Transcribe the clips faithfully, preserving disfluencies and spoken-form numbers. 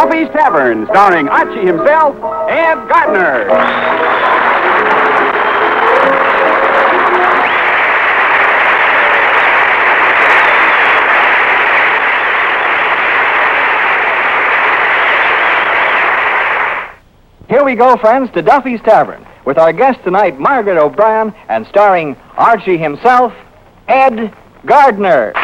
Duffy's Tavern, starring Archie himself, Ed Gardner. Here we go, friends, to Duffy's Tavern, with our guest tonight, Margaret O'Brien, and starring Archie himself, Ed Gardner.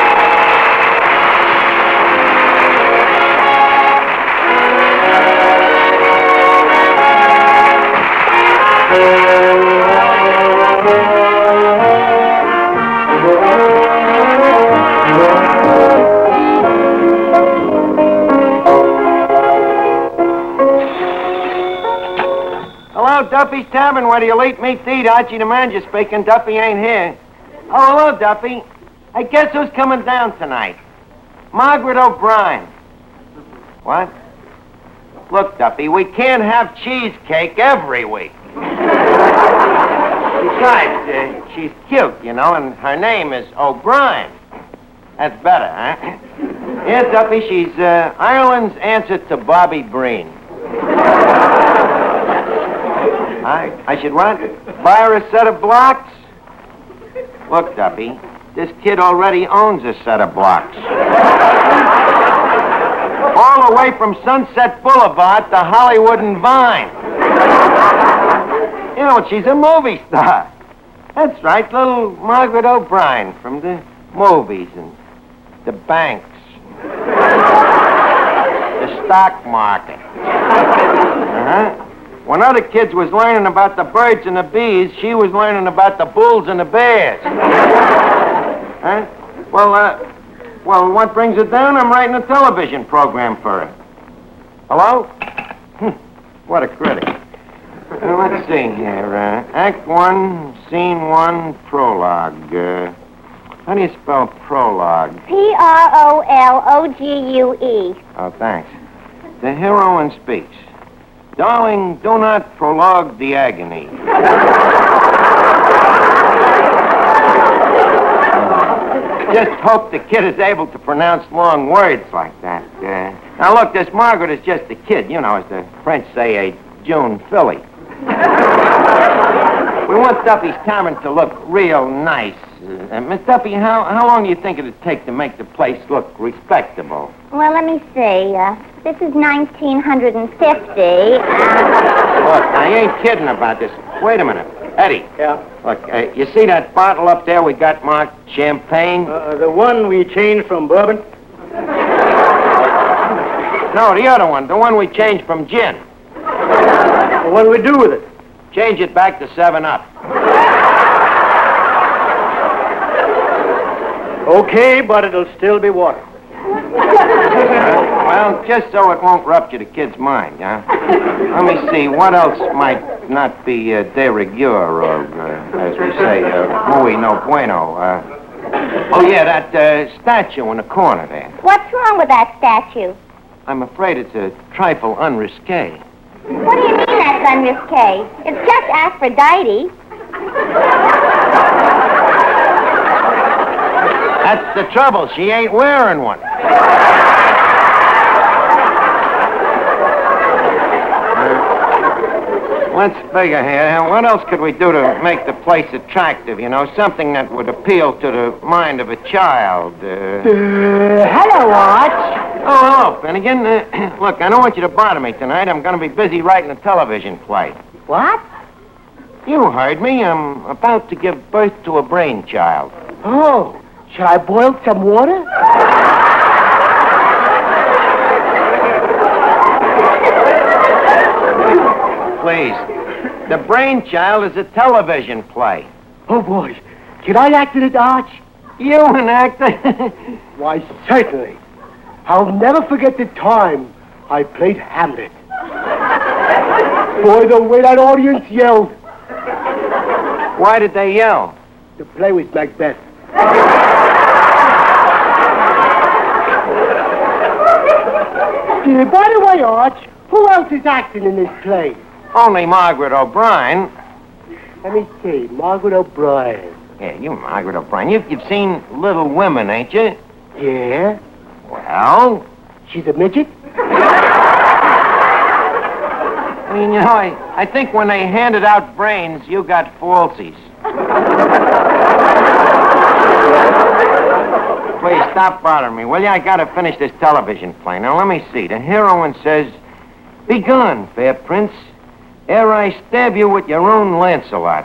Duffy's Tavern, where do you late meet to eat? Archie the manager speaking. Duffy ain't here. Oh, hello, Duffy. Hey, guess who's coming down tonight? Margaret O'Brien. What? Look, Duffy, we can't have cheesecake every week. Besides, uh, she's cute, you know, and her name is O'Brien. That's better, huh? Yeah, Duffy, she's uh, Ireland's answer to Bobby Breen. I, I should what? Buy her a set of blocks? Look, Duffy, this kid already owns a set of blocks. All the way from Sunset Boulevard to Hollywood and Vine. You know, she's a movie star. That's right, little Margaret O'Brien from the movies and the banks. The stock market. Uh-huh. When other kids was learning about the birds and the bees, she was learning about the bulls and the bears. Huh? Well, uh, well, what brings it down? I'm writing a television program for her. Hello? Hm, what a critic. Uh, let's see here. Uh, Act one, Scene one, Prologue. Uh, how do you spell prologue? P R O L O G U E. Oh, thanks. The heroine speaks. Darling, do not prologue the agony. Just hope the kid is able to pronounce long words like that. Uh, now, look, this Margaret is just a kid, you know, as the French say, a June filly. We want Duffy's Tavern to look real nice. Uh, Miss Duffy, how, how long do you think it'd take to make the place look respectable? Well, let me see. Uh, this is nineteen fifty. Uh... Look, now, you ain't kidding about this. Wait a minute. Eddie. Yeah? Look, uh, you see that bottle up there we got marked champagne? Uh, the one we changed from bourbon? No, the other one. The one we changed from gin. Well, what do we do with it? Change it back to seven up. Okay, but it'll still be water. Uh, well, just so it won't rupture the kid's mind, huh? Let me see, what else might not be uh, de rigueur or, uh, as we say, uh, muy no bueno? Uh, oh, yeah, that uh, statue in the corner there. What's wrong with that statue? I'm afraid it's a trifle unrisque. What do you mean that's unrisque? It's just Aphrodite. That's the trouble. She ain't wearing one. Let's figure here. What else could we do to make the place attractive? You know, something that would appeal to the mind of a child. Uh... Uh, hello, Arch. Oh, hello, Finnegan. Uh, look, I don't want you to bother me tonight. I'm going to be busy writing a television play. What? You heard me. I'm about to give birth to a brainchild. Oh, should I boil some water? Please. The brainchild is a television play. Oh, boy. Can I act in it, Arch? You an actor? Why, certainly. I'll never forget the time I played Hamlet. Boy, the way that audience yelled. Why did they yell? The play was Macbeth. Yeah, by the way, Arch, who else is acting in this play? Only Margaret O'Brien. Let me see, Margaret O'Brien. Yeah, you Margaret O'Brien. You've, you've seen Little Women, ain't you? Yeah? Well? She's a midget? I mean, you know, I, I think when they handed out brains, you got falsies. Please, stop bothering me, will you? I gotta finish this television play. Now, let me see. The heroine says, "Begone, fair prince, ere I stab you with your own Lancelot."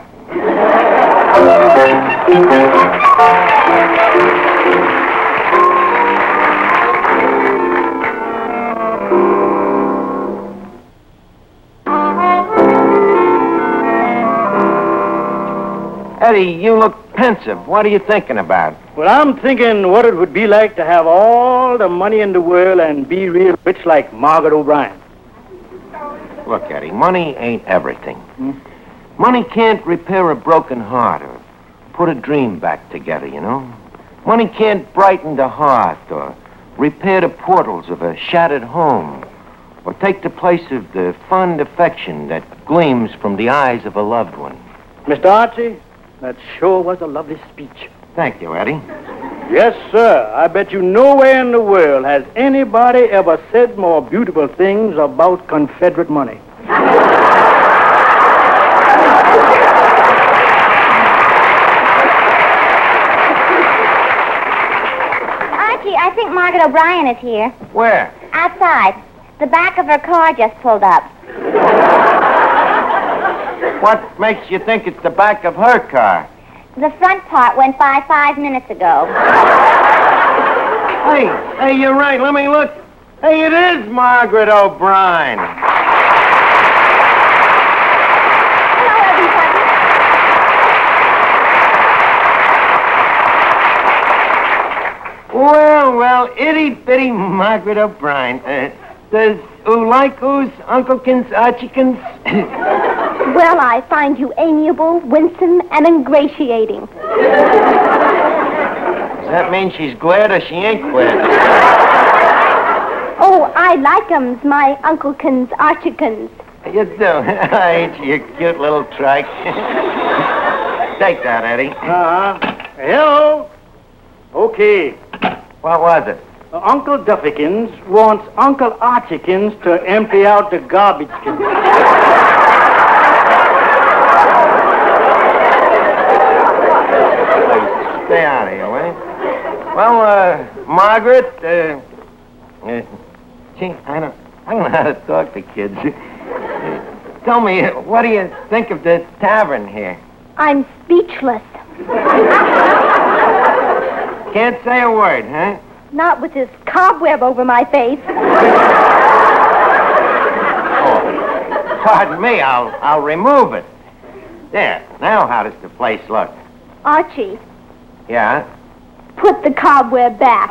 Eddie, you look pensive. What are you thinking about? Well, I'm thinking what it would be like to have all the money in the world and be real rich like Margaret O'Brien. Look, Eddie, money ain't everything. Hmm? Money can't repair a broken heart or put a dream back together, you know? Money can't brighten the heart or repair the portals of a shattered home or take the place of the fond affection that gleams from the eyes of a loved one. Mister Archie, that sure was a lovely speech. Thank you, Eddie. Yes, sir. I bet you nowhere in the world has anybody ever said more beautiful things about Confederate money. Archie, I think Margaret O'Brien is here. Where? Outside. The back of her car just pulled up. What makes you think it's the back of her car? The front part went by five minutes ago. Hey, hey, you're right. Let me look. Hey, it is Margaret O'Brien. Hello, everybody. Well, well, itty-bitty Margaret O'Brien. Uh, does oo like oo's Unclekins, Archiekins? Well, I find you amiable, winsome, and ingratiating. Does that mean she's glad or she ain't glad? Oh, I like 'ems, my Unclekins, Archiekins. You do? Ain't you a cute little trike? Take that, Eddie. Uh-huh. Hello. Okay. What was it? Uh, Uncle Duffykins wants Uncle Archiekins to empty out the garbage can. Stay out of here, will you? Well, uh, Margaret, uh, uh, gee, I don't, I don't know how to talk to kids. Uh, tell me, uh, what do you think of the tavern here? I'm speechless. Can't say a word, huh? Not with this cobweb over my face. Oh, pardon me, I'll, I'll remove it. There, now how does the place look? Archie, Yeah? put the cobweb back.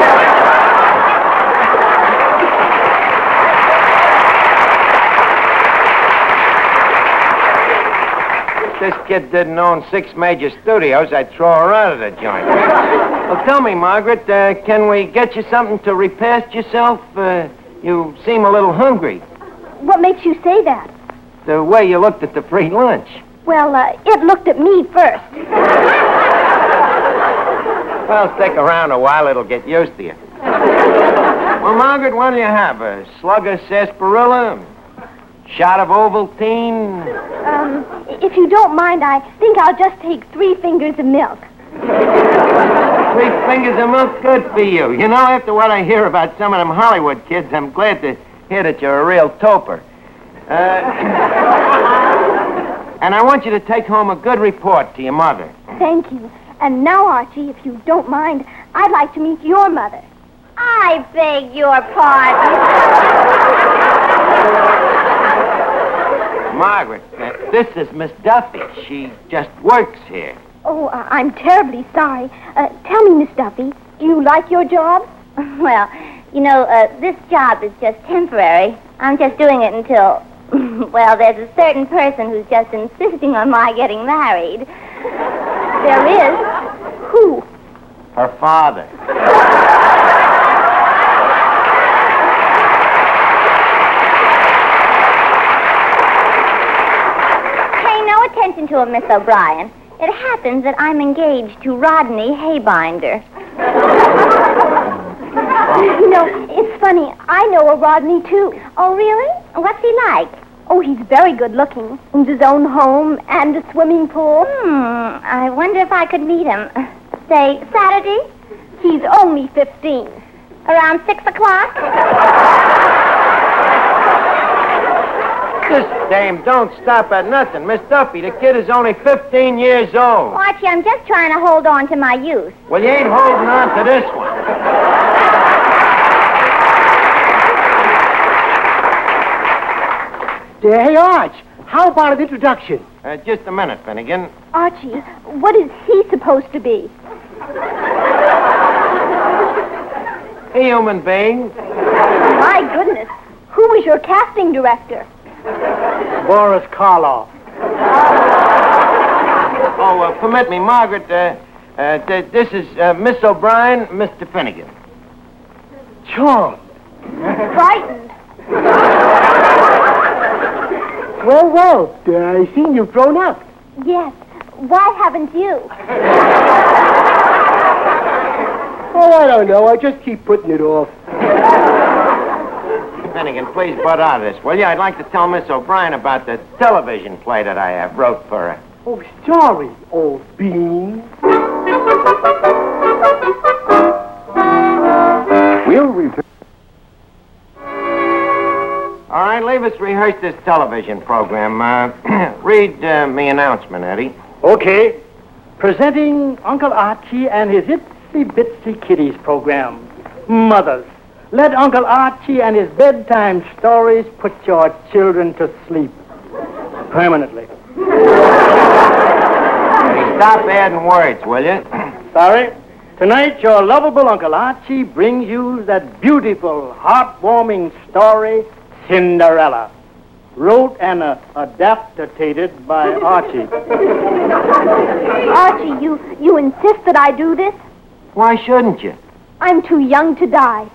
If this kid didn't own six major studios, I'd throw her out of the joint. Well, tell me, Margaret, uh, can we get you something to repast yourself? Uh, you seem a little hungry. What makes you say that? The way you looked at the free lunch. Well, uh, it looked at me first. Well, stick around a while, it'll get used to you. Well, Margaret, what do you have? A slug of sarsaparilla? Shot of Ovaltine? Um, if you don't mind, I think I'll just take three fingers of milk. Three fingers of milk, good for you. You know, after what I hear about some of them Hollywood kids, I'm glad to hear that you're a real toper. Uh, and I want you to take home a good report to your mother. Thank you. And now, Archie, if you don't mind, I'd like to meet your mother. I beg your pardon. Margaret, uh, this is Miss Duffy. She just works here. Oh, uh, I'm terribly sorry. Uh, tell me, Miss Duffy, do you like your job? Well, you know, uh, this job is just temporary. I'm just doing it until, well, there's a certain person who's just insisting on my getting married. There is? Who? Her father. Pay no attention to him, Miss O'Brien. It happens that I'm engaged to Rodney Haybinder. You know, it's funny. I know a Rodney, too. Oh, really? What's he like? Oh, he's very good looking. Owns his own home and a swimming pool. Hmm, I wonder if I could meet him. Say, Saturday? He's only fifteen. Around six o'clock? This dame don't stop at nothing. Miss Duffy, the kid is only fifteen years old. Archie, I'm just trying to hold on to my youth. Well, you ain't holding on to this one. Hey, Arch, how about an introduction? Uh, just a minute, Finnegan. Archie, what is he supposed to be? A human being. My goodness. Who was your casting director? Boris Karloff. Oh, uh, permit me, Margaret. Uh, uh, th- this is uh, Miss O'Brien, Mister Finnegan. Charmed. Frightened. Well, well, uh, I seen you've grown up. Yes. Why haven't you? Oh, I don't know. I just keep putting it off. Finnegan, please butt out of this, will you? I'd like to tell Miss O'Brien about the television play that I uh, wrote for her. Oh, sorry, old bean. We'll return. All right, leave us rehearse this television program. Uh, read uh, me announcement, Eddie. Okay. Presenting Uncle Archie and his Itsy Bitsy Kitties program. Mothers, let Uncle Archie and his bedtime stories put your children to sleep. Permanently. Hey, stop adding words, will you? Sorry. Tonight, your lovable Uncle Archie brings you that beautiful, heartwarming story, Cinderella. Wrote and uh, adapted by Archie. Archie, you, you insist that I do this? Why shouldn't you? I'm too young to die.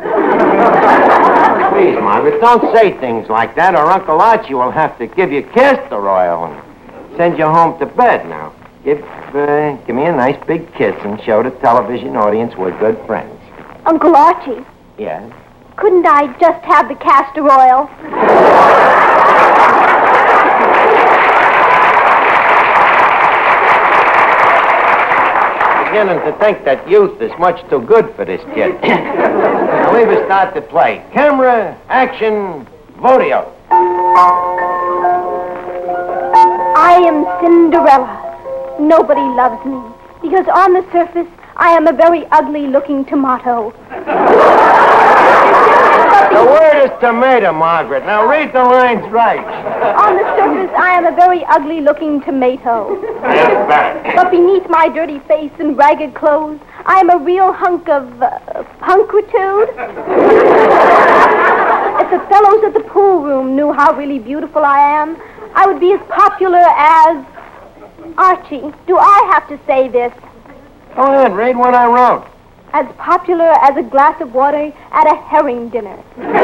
Please, Margaret, don't say things like that, or Uncle Archie will have to give you castor oil and send you home to bed now. Give, uh, give me a nice big kiss and show the television audience we're good friends. Uncle Archie, Yes? couldn't I just have the castor oil? Beginning to think that youth is much too good for this kid. Now leave us start the play. Camera, action, Vodio. I am Cinderella. Nobody loves me because on the surface I am a very ugly-looking tomato. The word is tomato, Margaret. Now read the lines right. On the surface I am a very ugly-looking tomato. That's better. But beneath my dirty face and ragged clothes, I am a real hunk of uh, punkritude. If the fellows at the pool room knew how really beautiful I am, I would be as popular as... Archie, do I have to say this? Go ahead, read what I wrote. As popular as a glass of water at a herring dinner.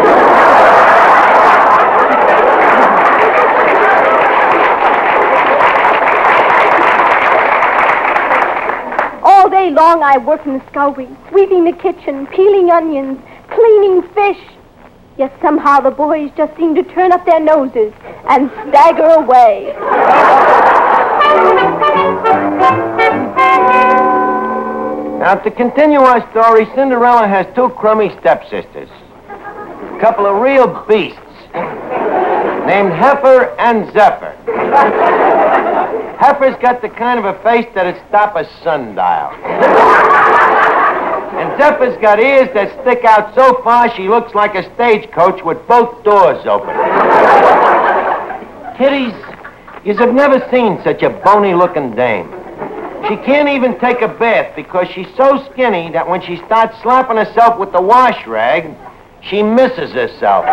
All day long I work in the scullery, sweeping the kitchen, peeling onions, cleaning fish. Yet somehow the boys just seem to turn up their noses and stagger away. Now, to continue our story, Cinderella has two crummy stepsisters. A couple of real beasts named Heifer and Zephyr. Heifer's got the kind of a face that'd stop a sundial. And Zephyr's got ears that stick out so far she looks like a stagecoach with both doors open. Kiddies, yous have never seen such a bony-looking dame. She can't even take a bath because she's so skinny that when she starts slapping herself with the wash rag, she misses herself.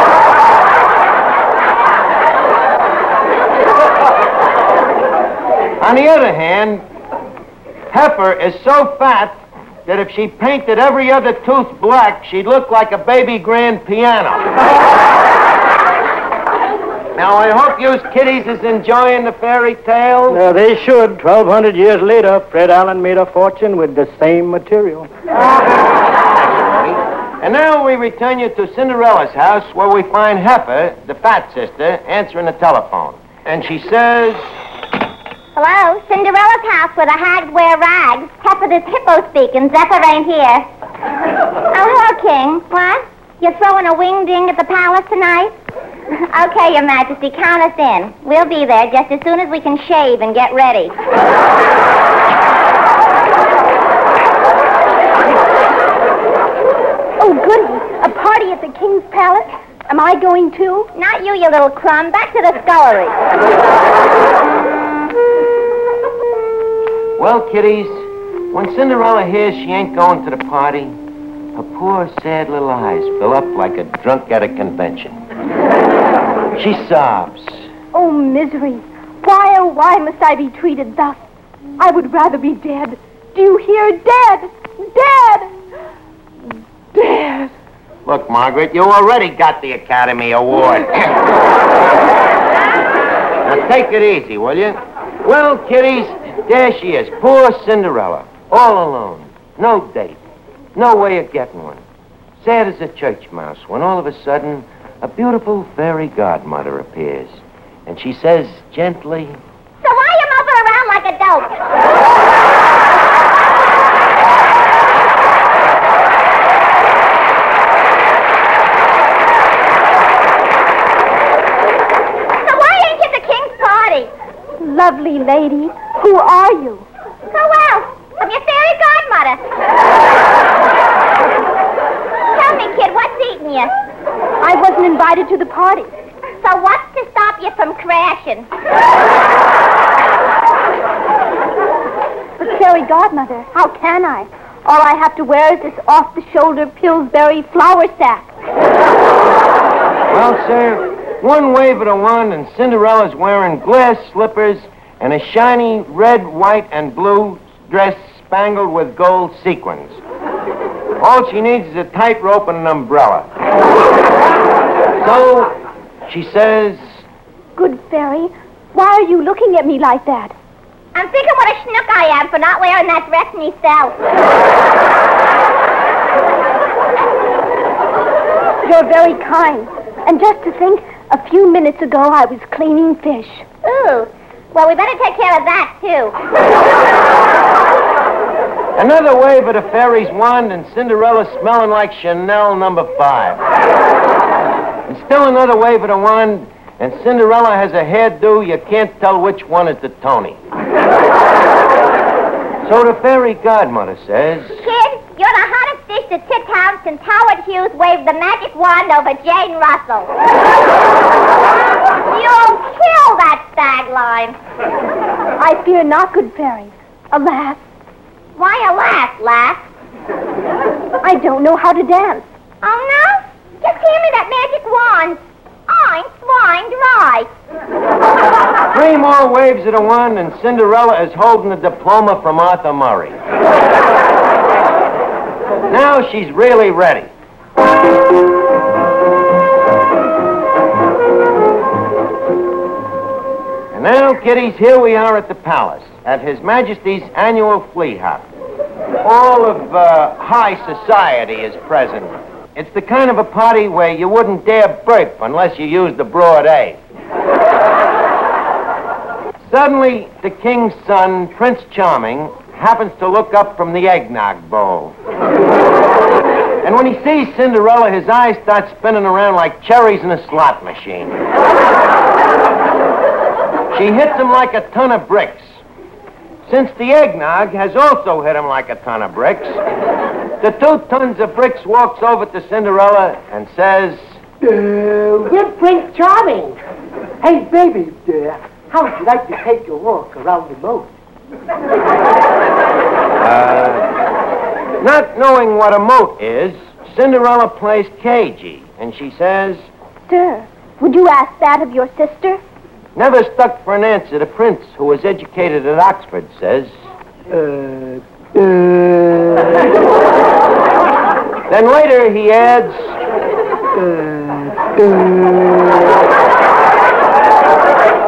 On the other hand, Heifer is so fat that if she painted every other tooth black, she'd look like a baby grand piano. Now, I hope you kiddies is enjoying the fairy tale. Now, they should. twelve hundred years later, Fred Allen made a fortune with the same material. And now we return you to Cinderella's house, where we find Heifer, the fat sister, answering the telephone. And she says... Hello, Cinderella's house where the hags wear rags. Heifer is hippo speaking. Zephyr ain't here. Oh, hello, King. What? You're throwing a wing-ding at the palace tonight? Okay, Your Majesty, count us in. We'll be there just as soon as we can shave and get ready. Oh, goodness. A party at the King's Palace? Am I going too? Not you, you little crumb. Back to the scullery. Well, kiddies, when Cinderella hears she ain't going to the party, her poor, sad little eyes fill up like a drunk at a convention. She sobs. Oh, misery. Why, oh, why must I be treated thus? I would rather be dead. Do you hear? Dead! Dead! Dead! Look, Margaret, you already got the Academy Award. Now, take it easy, will you? Well, kiddies, there she is, poor Cinderella, all alone. No date. No way of getting one. Sad as a church mouse when all of a sudden a beautiful fairy godmother appears. And she says gently... So why are you moping around like a dope? So why ain't you at the King's party? Lovely lady, who are you? So well, I'm your fairy godmother. Tell me, kid, what's eating you? I wasn't invited to the party. So what's to stop you from crashing? But, fairy godmother, how can I? All I have to wear is this off-the-shoulder Pillsbury flour sack. Well, sir, one wave of the wand and Cinderella's wearing glass slippers and a shiny red, white, and blue dress spangled with gold sequins. All she needs is a tightrope and an umbrella. So, she says... Good fairy, why are you looking at me like that? I'm thinking what a schnook I am for not wearing that dress myself. You're very kind. And just to think, a few minutes ago I was cleaning fish. Ooh. Well, we better take care of that, too. Another wave of the fairy's wand and Cinderella smelling like Chanel number five. And still another wave of the wand and Cinderella has a hairdo you can't tell which one is the Tony. So the fairy godmother says... Kid, you're the hottest dish the Tithouse since Howard Hughes waved the magic wand over Jane Russell. You'll kill that stagline. I fear not, good fairy. Alas. Why alas, lass? I don't know how to dance. Oh, no? Just hand me that magic wand. I'm swine dry. Three more waves of the wand and Cinderella is holding a diploma from Arthur Murray. Now she's really ready. And now, kiddies, here we are at the palace, at His Majesty's annual flea hop. All of uh, high society is present. It's the kind of a party where you wouldn't dare burp unless you used the broad A. Suddenly, the king's son, Prince Charming, happens to look up from the eggnog bowl. And when he sees Cinderella, his eyes start spinning around like cherries in a slot machine. She hits him like a ton of bricks. Since the eggnog has also hit him like a ton of bricks, the two tons of bricks walks over to Cinderella and says... Uh, we're Prince Charming. Hey, baby, uh, how would you like to take a walk around the moat? Uh, not knowing what a moat is, Cinderella plays cagey, and she says... Sir, would you ask that of your sister? Never stuck for an answer, the prince, who was educated at Oxford, says... Uh, uh... Then later he adds... Uh, uh...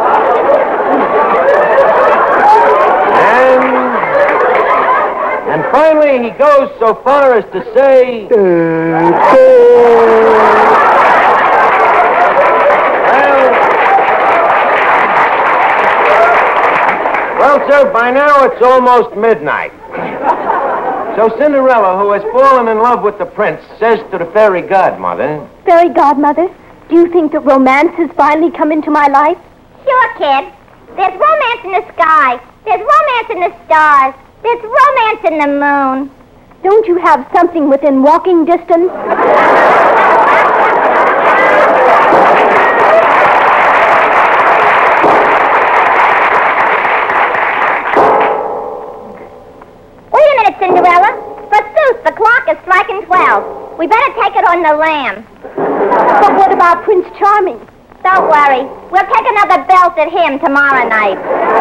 And... And Finally, he goes so far as to say... Well, sir, by now it's almost midnight. So Cinderella, who has fallen in love with the prince, says to the fairy godmother... Fairy godmother, do you think that romance has finally come into my life? Sure, kid. There's romance in the sky. There's romance in the stars. There's romance in the moon. Don't you have something within walking distance? Wait a minute, Cinderella. Forsooth, the clock is striking twelve. We better take it on the lamb. But what about Prince Charming? Don't worry. We'll take another belt at him tomorrow night.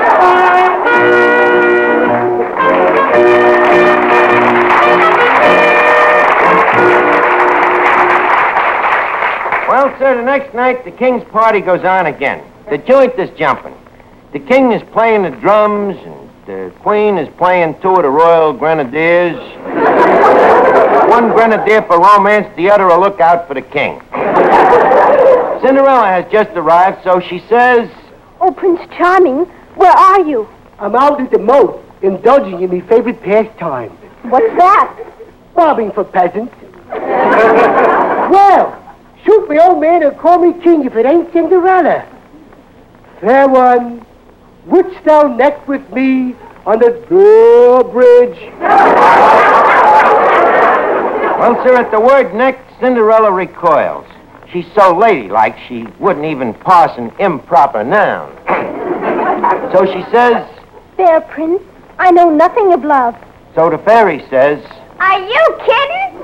Well, sir, the next night the king's party goes on again. The joint is jumping. The king is playing the drums, and the queen is playing two of the royal grenadiers. One grenadier for romance, the other a lookout for the king. Cinderella has just arrived, so she says... Oh, Prince Charming, where are you? I'm out at the moat, indulging in my favorite pastime. What's that? Bobbing for peasants. Well, shoot me old man or call me king if it ain't Cinderella. Fair one, wouldst thou neck with me on the drawbridge? Well, sir, at the word neck, Cinderella recoils. She's so ladylike, she wouldn't even parse an improper noun. So she says... Fair prince, I know nothing of love. So the fairy says... Are you kidding?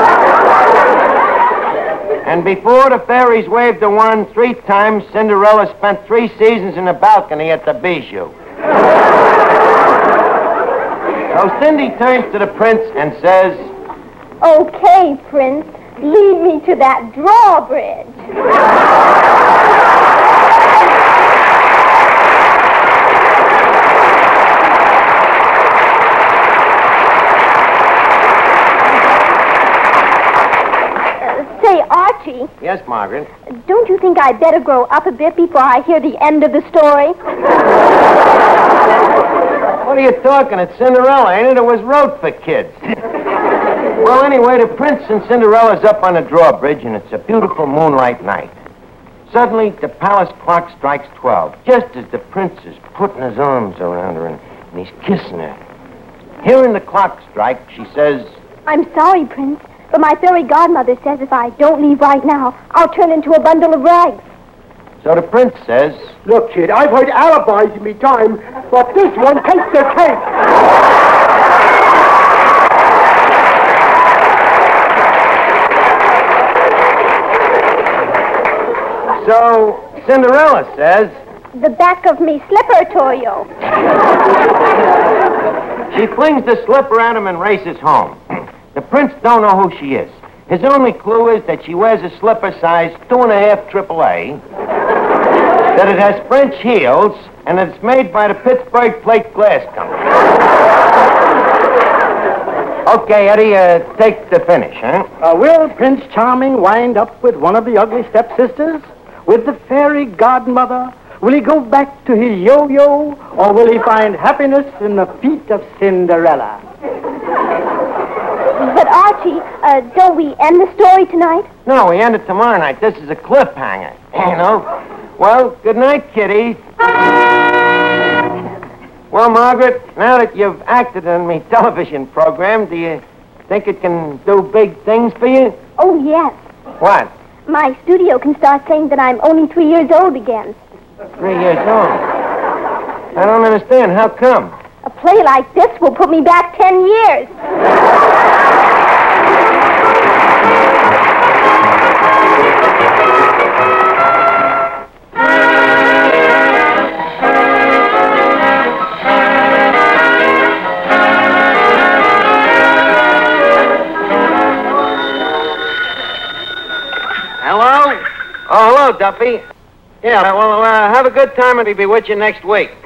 And before the fairies waved the wand three times, Cinderella spent three seasons in the balcony at the Bijou. So Cindy turns to the prince and says... Okay, prince, lead me to that drawbridge. Say, Archie. Yes, Margaret? Don't you think I'd better grow up a bit before I hear the end of the story? What are you talking? It's Cinderella, ain't it? It was wrote for kids. Well, anyway, the prince and Cinderella's up on the drawbridge, and it's a beautiful moonlight night. Suddenly, the palace clock strikes twelve, just as the prince is putting his arms around her and, and he's kissing her. Hearing the clock strike, she says... I'm sorry, Prince, but my fairy godmother says if I don't leave right now, I'll turn into a bundle of rags. So the prince says... Look, kid, I've heard alibis in me time, but this one takes the cake. So Cinderella says... The back of me slipper, Toyo. She flings the slipper at him and races home. The prince don't know who she is. His only clue is that she wears a slipper size two and a half triple A, that it has French heels, and that it's made by the Pittsburgh Plate Glass Company. Okay, Eddie, uh, take the finish, huh? Uh, will Prince Charming wind up with one of the ugly stepsisters? With the fairy godmother? Will he go back to his yo-yo? Or will he find happiness in the feet of Cinderella? But, Archie, uh, don't we end the story tonight? No, we end it tomorrow night. This is a cliffhanger, you know. Well, good night, kiddies. Well, Margaret, now that you've acted in my television program, do you think it can do big things for you? Oh, yes. What? My studio can start saying that I'm only three years old again. Three years old? I don't understand. How come? A play like this will put me back ten years. Hello? Oh, hello, Duffy. Yeah, well, uh, have a good time and we'll be with you next week.